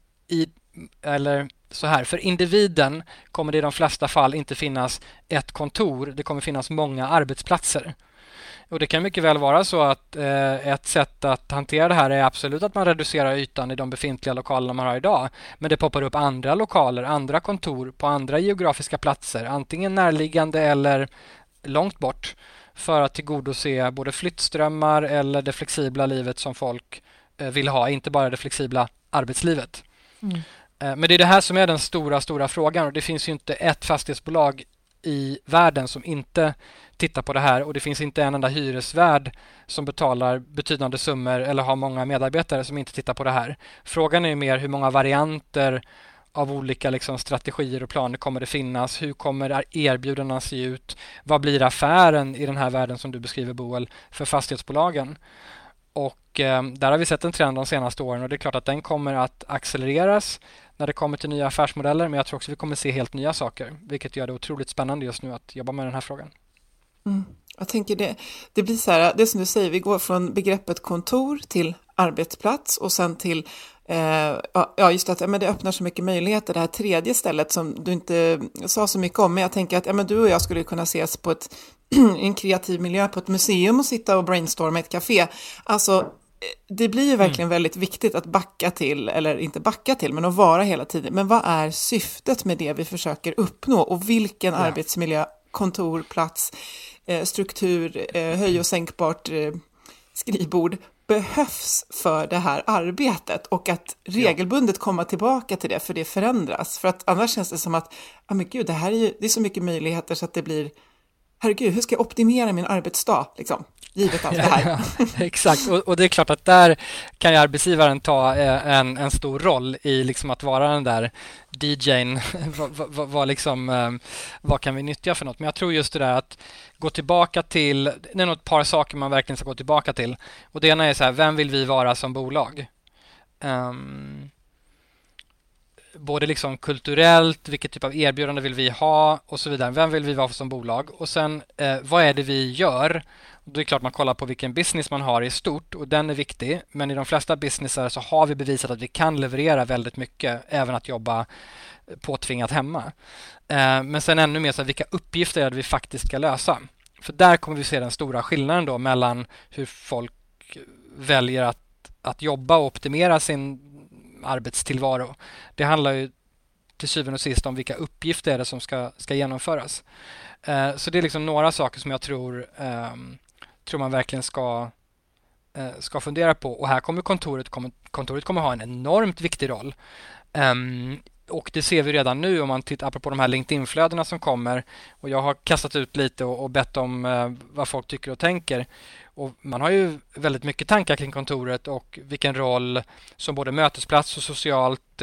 för individen kommer det i de flesta fall inte finnas ett kontor, det kommer finnas många arbetsplatser. Och det kan mycket väl vara så att ett sätt att hantera det här är absolut att man reducerar ytan i de befintliga lokalerna man har idag, men det poppar upp andra lokaler, andra kontor på andra geografiska platser, antingen närliggande eller långt bort, för att tillgodose både flyttströmmar eller det flexibla livet som folk vill ha, inte bara det flexibla arbetslivet. Men det är det här som är den stora frågan, och det finns ju inte ett fastighetsbolag i världen som inte tittar på det här, och det finns inte en enda hyresvärd som betalar betydande summor eller har många medarbetare som inte tittar på det här. Frågan är mer hur många varianter av olika strategier och planer kommer det finnas? Hur kommer erbjudandena se ut? Vad blir affären i den här världen som du beskriver, Boel, för fastighetsbolagen? Och där har vi sett en trend de senaste åren, och det är klart att den kommer att accelereras när det kommer till nya affärsmodeller, men jag tror också att vi kommer se helt nya saker, vilket gör det otroligt spännande just nu att jobba med den här frågan. Jag tänker det blir så här, det som du säger, vi går från begreppet kontor till arbetsplats och sen till just att det öppnar så mycket möjligheter, det här tredje stället som du inte sa så mycket om, men jag tänker att du och jag skulle kunna ses på en kreativ miljö på ett museum och sitta och brainstorma i ett café. Alltså det blir ju verkligen väldigt viktigt att backa till, eller inte backa till, men att vara hela tiden. Men vad är syftet med det vi försöker uppnå, och vilken arbetsmiljö, kontor, plats, struktur, höj- och sänkbart skrivbord behövs för det här arbetet, och att regelbundet komma tillbaka till det, för det förändras. För att annars känns det som att men gud, det är så mycket möjligheter så att det blir, herregud, hur ska jag optimera min arbetsdag liksom, givet allt det här? Exakt, och det är klart att där kan ju arbetsgivaren ta en stor roll i att vara den där DJ:n. Vad kan vi nyttja för något? Men jag tror just det där att gå tillbaka till, det är nog ett par saker man verkligen ska gå tillbaka till. Och det ena är så här, vem vill vi vara som bolag? Både kulturellt, vilket typ av erbjudande vill vi ha och så vidare. Vem vill vi vara som bolag? Och sen, vad är det vi gör? Och det är klart man kollar på vilken business man har i stort och den är viktig. Men i de flesta businesser så har vi bevisat att vi kan leverera väldigt mycket även att jobba påtvingat hemma. Men sen ännu mer så här, vilka uppgifter är det vi faktiskt ska lösa? För där kommer vi se den stora skillnaden då mellan hur folk väljer att jobba och optimera sin arbetstillvaro. Det handlar ju till syvende och sist om vilka uppgifter är det som ska genomföras. Så det är liksom några saker som jag tror man verkligen ska fundera på. Och här kommer kontoret kommer ha en enormt viktig roll. Och det ser vi redan nu om man tittar apropå de här LinkedIn-flödena som kommer. Och jag har kastat ut lite och bett om vad folk tycker och tänker. Och man har ju väldigt mycket tankar kring kontoret och vilken roll som både mötesplats och socialt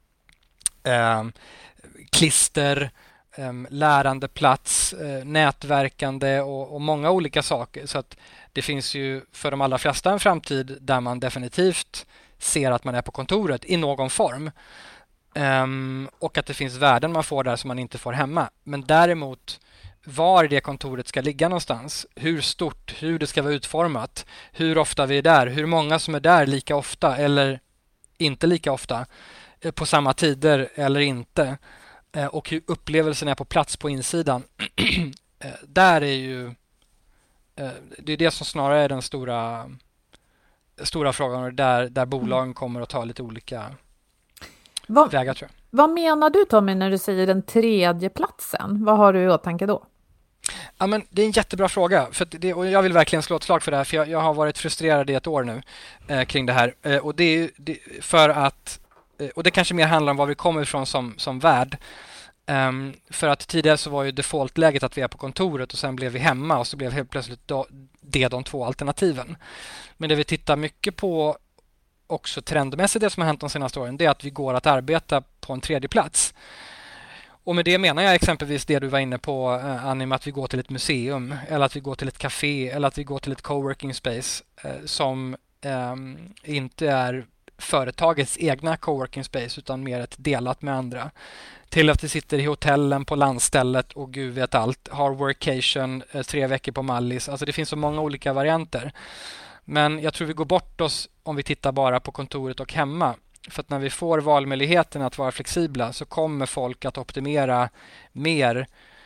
klister, lärandeplats, nätverkande och många olika saker. Så att det finns ju för de allra flesta en framtid där man definitivt ser att man är på kontoret i någon form. Och att det finns värden man får där som man inte får hemma. Men däremot var det kontoret ska ligga någonstans, hur stort, hur det ska vara utformat, hur ofta vi är där, hur många som är där lika ofta eller inte lika ofta, på samma tider eller inte, och hur upplevelsen är på plats på insidan. Där är ju det är det som snarare är den stora frågan och där bolagen kommer att ta lite olika vägar, tror jag. Vad menar du, Tommy, när du säger den tredje platsen? Vad har du i åtanke då? Ja, men det är en jättebra fråga och jag vill verkligen slå ett slag för det här, för jag har varit frustrerad i ett år nu kring det här, och det är för att, och det kanske mer handlar om var vi kommer ifrån som värld. För att tidigare så var ju defaultläget att vi är på kontoret och sen blev vi hemma och så blev helt plötsligt det de två alternativen. Men det vi tittar mycket på också trendmässigt, det som har hänt de senaste åren, det är att vi går att arbeta på en tredje plats. Och med det menar jag exempelvis det du var inne på, Annie, att vi går till ett museum eller att vi går till ett café eller att vi går till ett coworking space som inte är företagets egna coworking space utan mer ett delat med andra. Till att vi sitter i hotellen på landstället och gud vet allt, har workation 3 veckor på Mallis. Alltså det finns så många olika varianter. Men jag tror vi går bort oss om vi tittar bara på kontoret och hemma. För att när vi får valmöjligheten att vara flexibla så kommer folk att optimera mer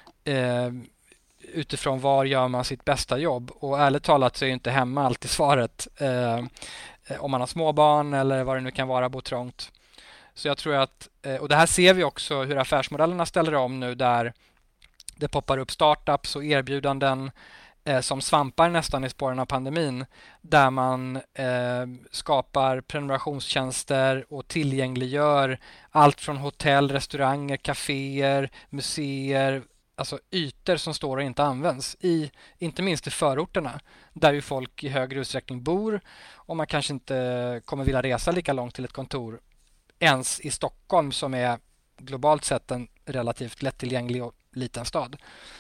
utifrån var gör man sitt bästa jobb. Och ärligt talat så är inte hemma alltid svaret om man har småbarn eller vad det nu kan vara, bo trångt. Så jag tror att, och det här ser vi också hur affärsmodellerna ställer om nu, där det poppar upp startups och erbjudanden som svampar nästan i spåren av pandemin, där man skapar prenumerationstjänster och tillgängliggör allt från hotell, restauranger, kaféer, museer, alltså ytor som står och inte används, inte minst i förorterna, där ju folk i högre utsträckning bor och man kanske inte kommer vilja resa lika långt till ett kontor ens i Stockholm, som är globalt sett en relativt lättillgänglig och liten stad.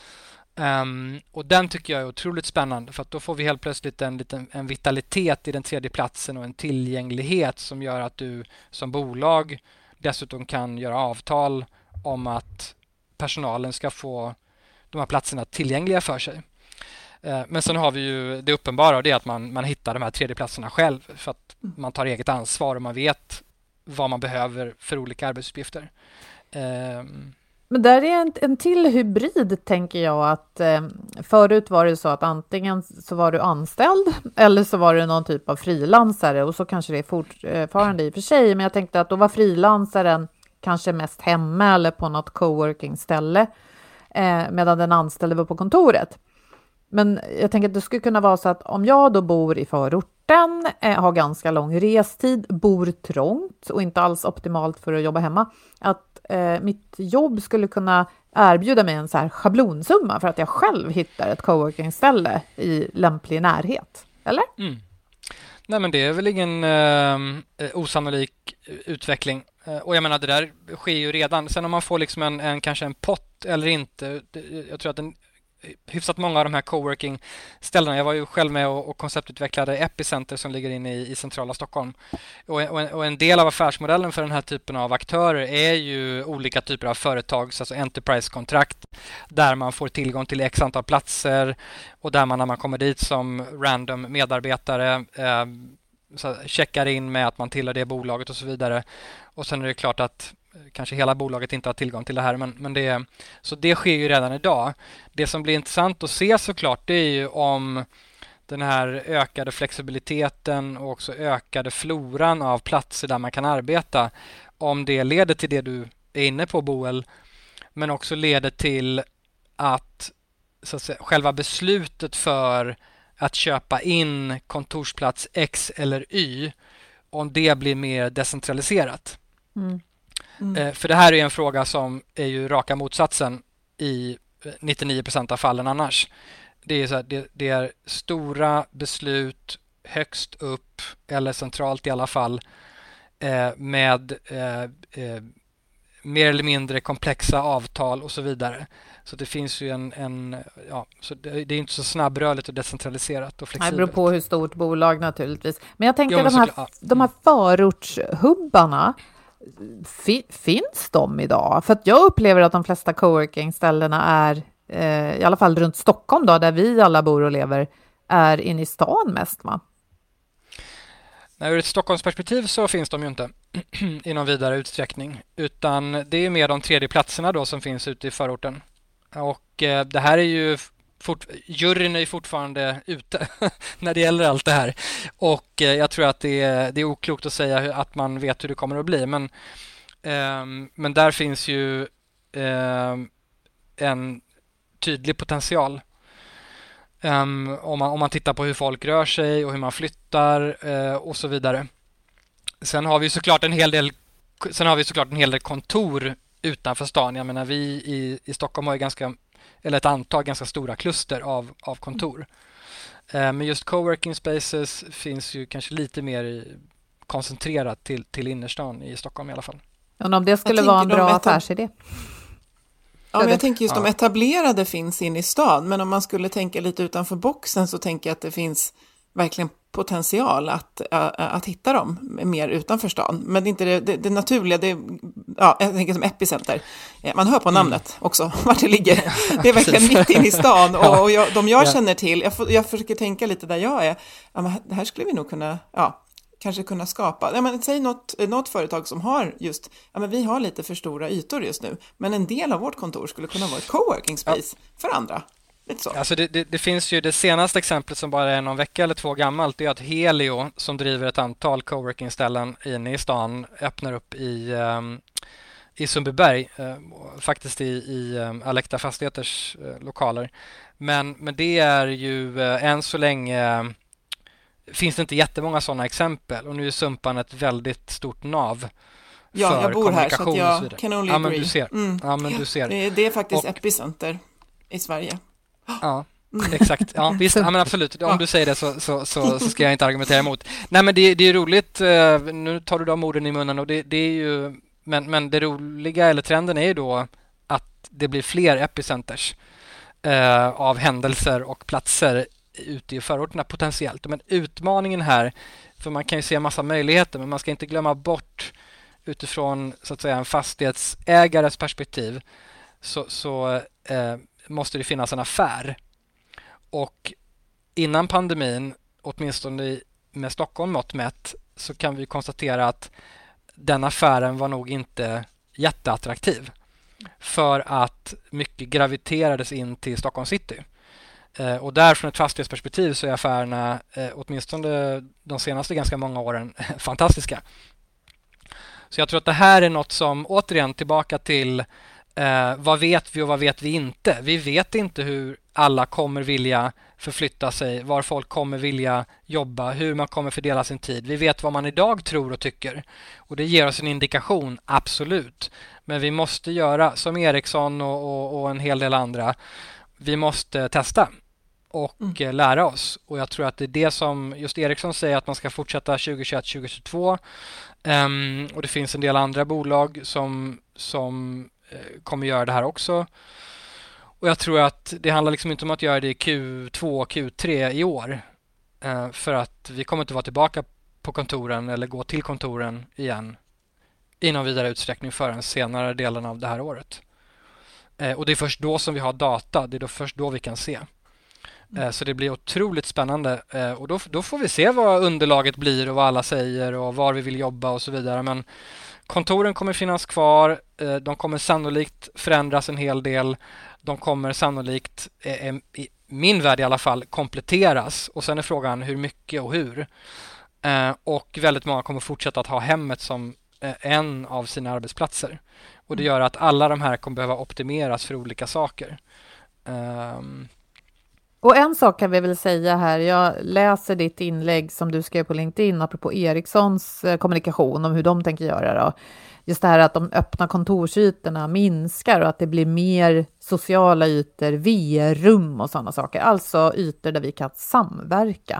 Och den tycker jag är otroligt spännande, för att då får vi helt plötsligt en vitalitet i den tredje platsen och en tillgänglighet som gör att du som bolag dessutom kan göra avtal om att personalen ska få de här platserna tillgängliga för sig. Men sen har vi ju det uppenbara, och det är att man hittar de här tredje platserna själv, för att man tar eget ansvar och man vet vad man behöver för olika arbetsuppgifter. Men där är en till hybrid, tänker jag, att förut var det så att antingen så var du anställd eller så var du någon typ av frilansare, och så kanske det är fortfarande i och för sig, men jag tänkte att då var frilansaren kanske mest hemma eller på något coworking-ställe medan den anställde var på kontoret. Men jag tänker att det skulle kunna vara så att om jag då bor i förorten, har ganska lång restid, bor trångt och inte alls optimalt för att jobba hemma, att mitt jobb skulle kunna erbjuda mig en så här schablonsumma för att jag själv hittar ett coworking-ställe i lämplig närhet. Eller? Mm. Nej, men det är väl ingen osannolik utveckling. Och jag menar, det där sker ju redan. Sen om man får liksom kanske en pott eller inte, jag tror att hyfsat många av de här coworking-ställena. Jag var ju själv med och konceptutvecklade Epicenter som ligger inne i centrala Stockholm. Och en del av affärsmodellen för den här typen av aktörer är ju olika typer av företags, alltså enterprise-kontrakt, där man får tillgång till x antal platser och där man när man kommer dit som random medarbetare så checkar in med att man tillhör det bolaget och så vidare. Och sen är det klart att kanske hela bolaget inte har tillgång till det här, men så det sker ju redan idag. Det som blir intressant att se såklart, det är ju om den här ökade flexibiliteten och också ökade floran av platser där man kan arbeta, om det leder till det du är inne på, Boel, men också leder till att, så att säga, själva beslutet för att köpa in kontorsplats X eller Y, om det blir mer decentraliserat. För det här är en fråga som är ju raka motsatsen i 99% av fallen annars. Det är, så här, det är stora beslut högst upp eller centralt i alla fall med mer eller mindre komplexa avtal och så vidare. Så det finns ju så det är inte så snabbrörligt och decentraliserat och flexibelt. Det beror på hur stort bolag naturligtvis. Men jag tänker de här förortshubbarna, finns de idag? För att jag upplever att de flesta coworking-ställena är, i alla fall runt Stockholm då, där vi alla bor och lever, är inne i stan mest, va? Nej, ur ett Stockholmsperspektiv så finns de ju inte i någon vidare utsträckning, utan det är mer de tredje platserna då som finns ute i förorten. Och det här är ju juryn är ju fortfarande ute när det gäller allt det här. Och jag tror att det är oklokt att säga att man vet hur det kommer att bli. Men där finns ju en tydlig potential. Om man tittar på hur folk rör sig och hur man flyttar och så vidare. Sen har vi såklart en hel del kontor utanför stan. Jag menar, vi i Stockholm har ju ett antal ganska stora kluster av kontor. Men just coworking spaces finns ju kanske lite mer koncentrerat till innerstan i Stockholm i alla fall. Ja, om det skulle vara en bra affärsidé. Ja, men jag tänker just de etablerade finns in i stan, men om man skulle tänka lite utanför boxen så tänker jag att det finns verkligen potential att hitta dem mer utanför stan. Men det är inte det naturliga, jag tänker som Epicenter. Man hör på namnet också, vart det ligger. Det är verkligen mitt in i stan. Och jag känner till, jag försöker tänka lite där jag är. Det här skulle vi nog kanske kunna skapa. Säg något företag som har just, vi har lite för stora ytor just nu, men en del av vårt kontor skulle kunna vara ett coworking space för andra. Alltså det finns ju det senaste exemplet som bara är någon vecka eller 2 gammalt, det är att Helio, som driver ett antal coworking-ställen inne i stan, öppnar upp i Sundbyberg, faktiskt i Alekta Fastigheters lokaler. Men det är ju än så länge finns det inte jättemånga sådana exempel, och nu är Sumpan ett väldigt stort nav. Ja, jag bor här så att jag kan only agree. Du ser. Det är faktiskt Epicenter i Sverige. Ja, exakt. Ja, visst, men absolut. Om du säger det så ska jag inte argumentera emot. Nej, men det är roligt. Nu tar du de orden i munnen, och det är ju, men det roliga eller trenden är ju då att det blir fler epicenters av händelser och platser ute i förorterna potentiellt. Men utmaningen här, för man kan ju se en massa möjligheter, men man ska inte glömma bort utifrån, så att säga, en fastighetsägares perspektiv, så måste det finnas en affär. Och innan pandemin, åtminstone med Stockholm mått mätt, så kan vi konstatera att den affären var nog inte jätteattraktiv, för att mycket graviterades in till Stockholm city. Och där från ett fastighetsperspektiv så är affärerna, åtminstone de senaste ganska många åren, fantastiska. Så jag tror att det här är något som, återigen tillbaka till vad vet vi och vad vet vi inte? Vi vet inte hur alla kommer vilja förflytta sig, var folk kommer vilja jobba, hur man kommer fördela sin tid. Vi vet vad man idag tror och tycker, och det ger oss en indikation, absolut. Men vi måste göra som Ericsson och en hel del andra. Vi måste testa och lära oss. Och jag tror att det är det som just Ericsson säger, att man ska fortsätta 2021-2022. Och det finns en del andra bolag som kommer göra det här också. Och jag tror att det handlar liksom inte om att göra det i Q2 Q3 i år. För att vi kommer inte vara tillbaka på kontoren eller gå till kontoren igen i någon vidare utsträckning förrän senare delen av det här året. Och det är först då som vi har data, det är först då vi kan se. Så det blir otroligt spännande och då får vi se vad underlaget blir och vad alla säger och var vi vill jobba och så vidare. Men kontoren kommer finnas kvar, de kommer sannolikt förändras en hel del, de kommer sannolikt, i min värld i alla fall, kompletteras och sen är frågan hur mycket och hur. Och väldigt många kommer fortsätta att ha hemmet som en av sina arbetsplatser. Och det gör att alla de här kommer behöva optimeras för olika saker. Och en sak kan vi väl säga här, jag läser ditt inlägg som du skrev på LinkedIn apropå Ericssons kommunikation om hur de tänker göra då. Just det här att de öppna kontorsytorna minskar och att det blir mer sociala ytor, VR-rum och sådana saker. alltså ytor där vi kan samverka.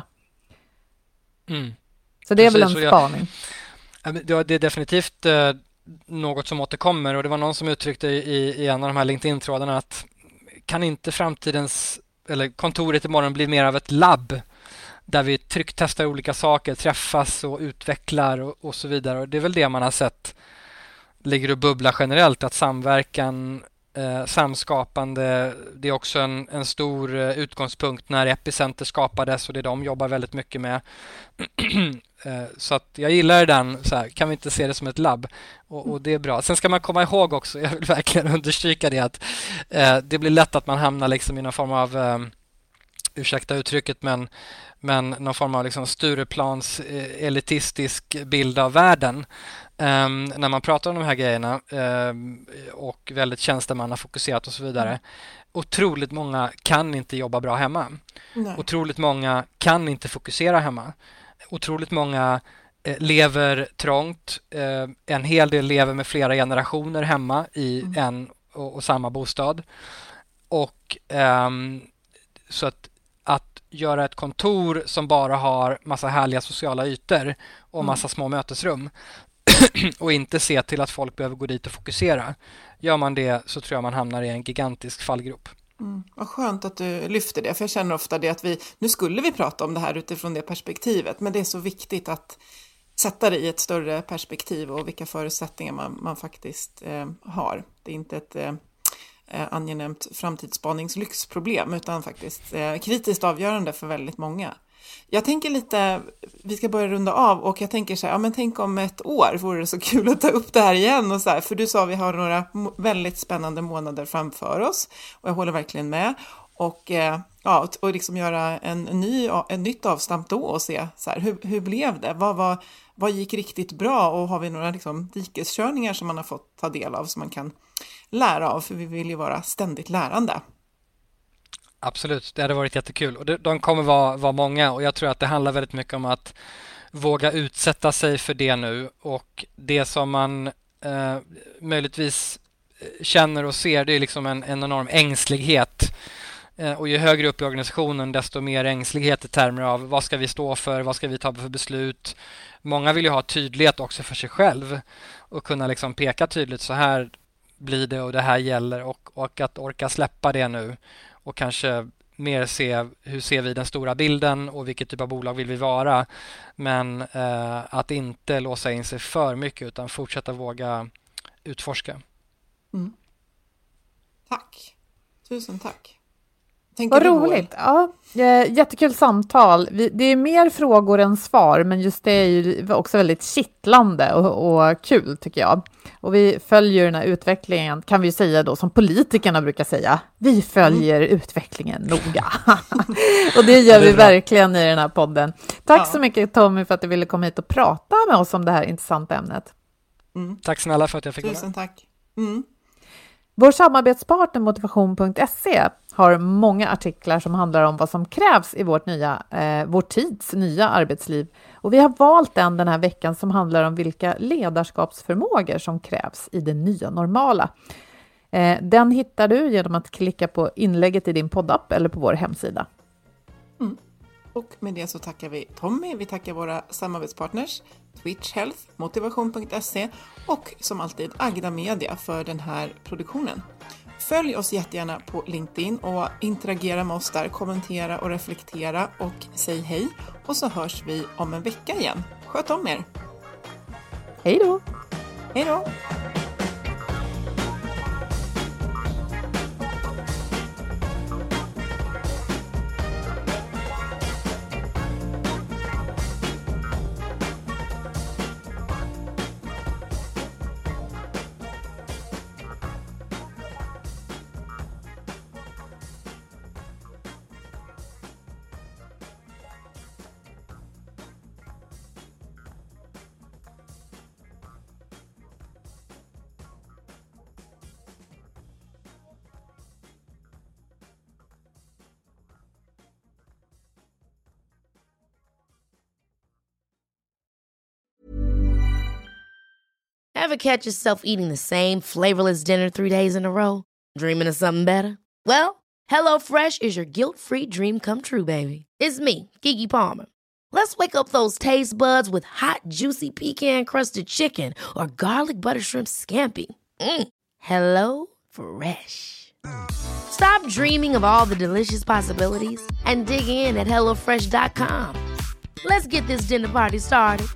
Så det är väl en spaning. Det är definitivt något som återkommer och det var någon som uttryckte i en av de här LinkedIn-trådarna att kan inte framtidens eller kontoret imorgon blir mer av ett labb där vi trycktestar olika saker, träffas och utvecklar och så vidare. Och det är väl det man har sett ligger och bubblar generellt, att samverkan, samskapande, det är också en stor utgångspunkt när Epicenter skapades och det de jobbar väldigt mycket med. Så att jag gillar den, så här, kan vi inte se det som ett labb och det är bra. Sen ska man komma ihåg också, jag vill verkligen understryka det, att det blir lätt att man hamnar liksom i någon form av ursäkta uttrycket, men någon form av liksom Stureplans elitistisk bild av världen när man pratar om de här grejerna och väldigt tjänstemannafokuserat och så vidare. Otroligt många kan inte jobba bra hemma. Nej. Otroligt många kan inte fokusera hemma. Otroligt många lever trångt. En hel del lever med flera generationer hemma i en och samma bostad. Och så att göra ett kontor som bara har massa härliga sociala ytor och massa små mötesrum och inte se till att folk behöver gå dit och fokusera. Gör man det så tror jag man hamnar i en gigantisk fallgrop. Vad skönt att du lyfter det, för jag känner ofta det att nu skulle vi prata om det här utifrån det perspektivet, men det är så viktigt att sätta det i ett större perspektiv och vilka förutsättningar man faktiskt har. Det är inte ett angenämt framtidsspaningslyxproblem utan faktiskt kritiskt avgörande för väldigt många. Jag tänker lite, vi ska börja runda av och jag tänker så här, ja men tänk om ett år vore det så kul att ta upp det här igen och så här, för du sa vi har några väldigt spännande månader framför oss och jag håller verkligen med och och liksom göra en nytt avstamp då och se så här, hur blev det? Vad gick riktigt bra och har vi några liksom dikeskörningar som man har fått ta del av som man kan lära av, för vi vill ju vara ständigt lärande. Absolut, det hade varit jättekul och de kommer vara många och jag tror att det handlar väldigt mycket om att våga utsätta sig för det nu och det som man möjligtvis känner och ser, det är liksom en enorm ängslighet och ju högre upp i organisationen desto mer ängslighet i termer av vad ska vi stå för, vad ska vi ta för beslut. Många vill ju ha tydlighet också för sig själv och kunna liksom peka tydligt, så här blir det och det här gäller och att orka släppa det nu och kanske mer se hur ser vi den stora bilden och vilket typ av bolag vill vi vara, men att inte låsa in sig för mycket utan fortsätta våga utforska. Tack. Tusen tack. Vad roligt. Ja, jättekul samtal. Det är mer frågor än svar, men just det är ju också väldigt kittlande och kul tycker jag. Och vi följer den här utvecklingen, kan vi säga då, som politikerna brukar säga. Vi följer utvecklingen noga. Och det gör vi verkligen i den här podden. Tack så mycket Tommy för att du ville komma hit och prata med oss om det här intressanta ämnet. Tack snälla för att jag fick Tusen tack. Vår samarbetspartner Motivation.se har många artiklar som handlar om vad som krävs i vår tids nya arbetsliv. Och vi har valt den här veckan som handlar om vilka ledarskapsförmågor som krävs i det nya normala. Den hittar du genom att klicka på inlägget i din poddapp eller på vår hemsida. Och med det så tackar vi Tommy, vi tackar våra samarbetspartners Twitch Health, Motivation.se och som alltid Agda Media för den här produktionen. Följ oss jättegärna på LinkedIn och interagera med oss där, kommentera och reflektera och säg hej. Och så hörs vi om en vecka igen. Sköt om er! Hej då! Hej då! Ever catch yourself eating the same flavorless dinner 3 days in a row? Dreaming of something better? Well, HelloFresh is your guilt-free dream come true, baby. It's me, Keke Palmer. Let's wake up those taste buds with hot, juicy pecan-crusted chicken or garlic butter shrimp scampi. Hello Fresh. Stop dreaming of all the delicious possibilities and dig in at HelloFresh.com. Let's get this dinner party started.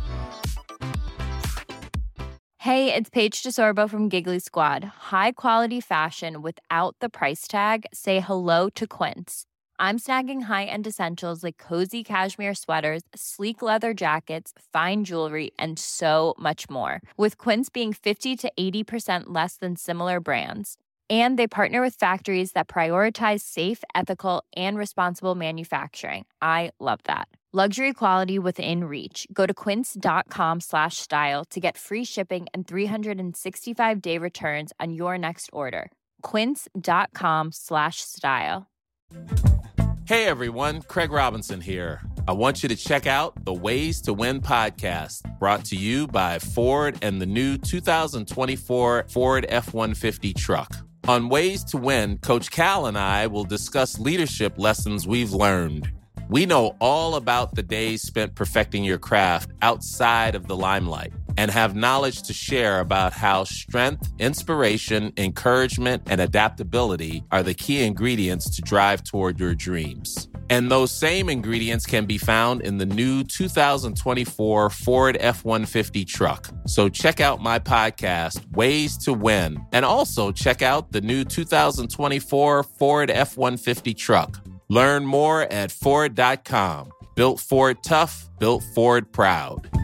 Hey, it's Paige DeSorbo from Giggly Squad. High quality fashion without the price tag. Say hello to Quince. I'm snagging high-end essentials like cozy cashmere sweaters, sleek leather jackets, fine jewelry, and so much more. With Quince being 50 to 80% less than similar brands. And they partner with factories that prioritize safe, ethical, and responsible manufacturing. I love that. Luxury quality within reach. Go to quince.com/style to get free shipping and 365-day returns on your next order. Quince.com/style. Hey everyone, Craig Robinson here. I want you to check out the Ways to Win podcast, brought to you by Ford and the new 2024 Ford F-150 truck. On Ways to Win, Coach Cal and I will discuss leadership lessons we've learned. We know all about the days spent perfecting your craft outside of the limelight and have knowledge to share about how strength, inspiration, encouragement, and adaptability are the key ingredients to drive toward your dreams. And those same ingredients can be found in the new 2024 Ford F-150 truck. So check out my podcast, Ways to Win, and also check out the new 2024 Ford F-150 truck. Learn more at Ford.com. Built Ford tough, built Ford proud.